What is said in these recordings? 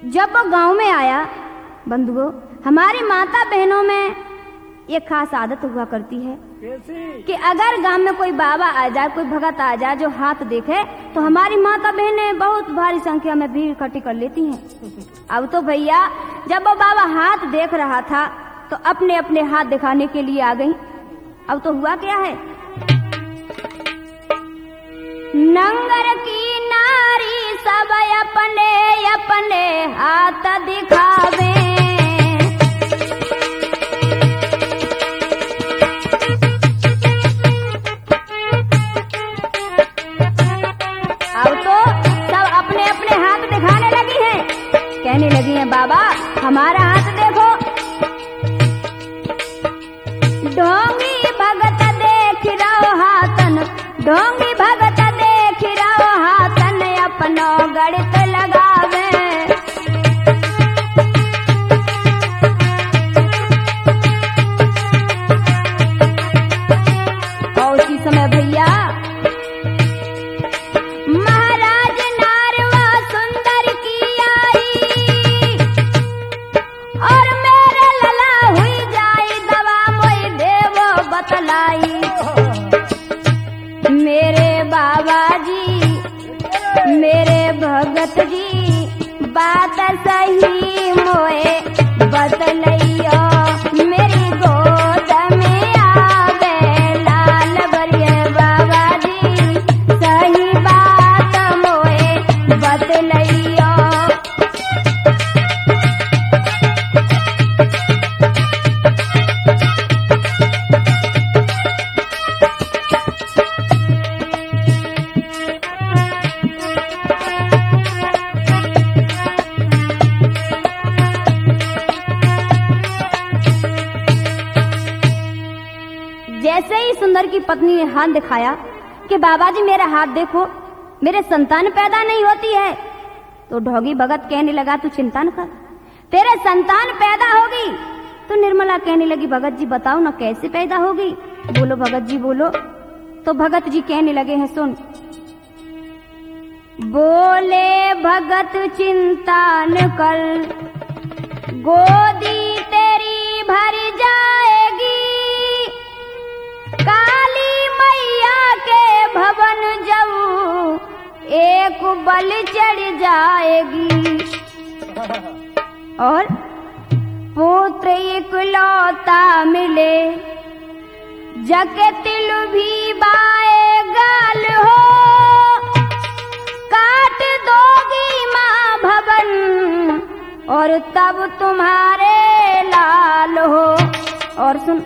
जब वो गांव में आया बंधुओं, हमारी माता बहनों में एक खास आदत हुआ करती है कि अगर गांव में कोई बाबा आ जाए, कोई भगत आ जाए जो हाथ देखे, तो हमारी माता बहनें बहुत भारी संख्या में भीड़ इकट्ठी कर लेती हैं। अब तो भैया जब वो बाबा हाथ देख रहा था तो अपने अपने हाथ दिखाने के लिए आ गई। अब तो हुआ क्या है, नंगर की नारी सब अपने अपने हाथ दिखावे। अब तो सब अपने अपने हाथ दिखाने लगी हैं, कहने लगी हैं बाबा हमारा हाथ देखो। ढोंगी भगत देख रहो हाथन, ढोंगी भगत देख रहो हाथन, अपनो गणित लगावे। और उसी समय भैया महाराज नारवा सुंदर की आई, और मेरे लला हुई जाई दवा मोई देवो बतलाई। मेरे बाबा जी मेरे भगत जी बात सही मोए बतलैयो, मेरी गोद में आवे लाल बरिए बाबा जी सही बात मोए बतलैयो। जैसे ही सुंदर की पत्नी ने हाथ दिखाया कि बाबा जी मेरा हाथ देखो, मेरे संतान पैदा नहीं होती है, तो ढोंगी भगत कहने लगा तू चिंता न कर, तेरे संतान पैदा होगी। तो निर्मला कहने लगी भगत जी बताओ ना कैसे पैदा होगी, बोलो भगत जी बोलो। तो भगत जी कहने लगे हैं सुन। बोले भगत चिंता न कर, गोदी तेरी भर जाएगी, काली मैया के भवन जाऊं एक बल चढ़ जाएगी, और पुत्र इकलौता मिले जके तिल भी बाए गाल हो, काट दोगी माँ भवन और तब तुम्हारे लाल हो। और सुन,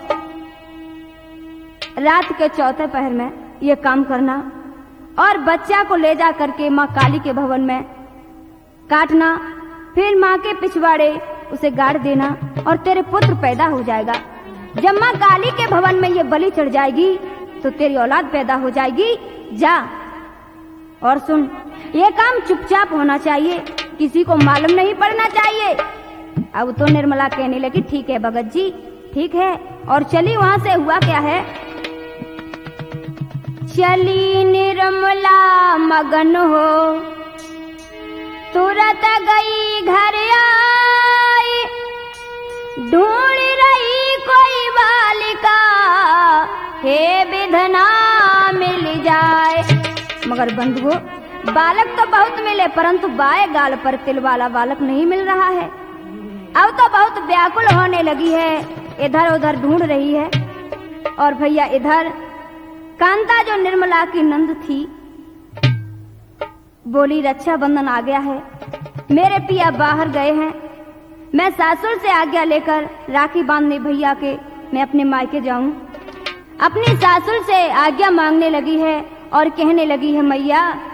रात के चौथे पहर में ये काम करना और बच्चा को ले जा करके माँ काली के भवन में काटना, फिर माँ के पिछवाड़े उसे गाड़ देना और तेरे पुत्र पैदा हो जाएगा। जब माँ काली के भवन में ये बलि चढ़ जाएगी तो तेरी औलाद पैदा हो जाएगी। जा। और सुन, ये काम चुपचाप होना चाहिए, किसी को मालूम नहीं पड़ना चाहिए। अब तो निर्मला कहने लगी ठीक है भगत जी ठीक है, और चली। वहां से हुआ क्या है, चली निर्मला मगन हो, तुरंत गई घर आई, ढूंढ रही कोई बालिका, हे विधना मिल जाए। मगर बंधुओं बालक तो बहुत मिले, परंतु बाएं गाल पर तिल वाला बालक नहीं मिल रहा है। अब तो बहुत व्याकुल होने लगी है, इधर उधर ढूंढ रही है। और भैया इधर कांता जो निर्मला की नंद थी बोली रक्षाबंधन आ गया है, मेरे पिया बाहर गए हैं, मैं सासुर से आज्ञा लेकर राखी बांधने भैया के मैं अपने मायके जाऊं। अपनी सासुर से आज्ञा मांगने लगी है और कहने लगी है मैया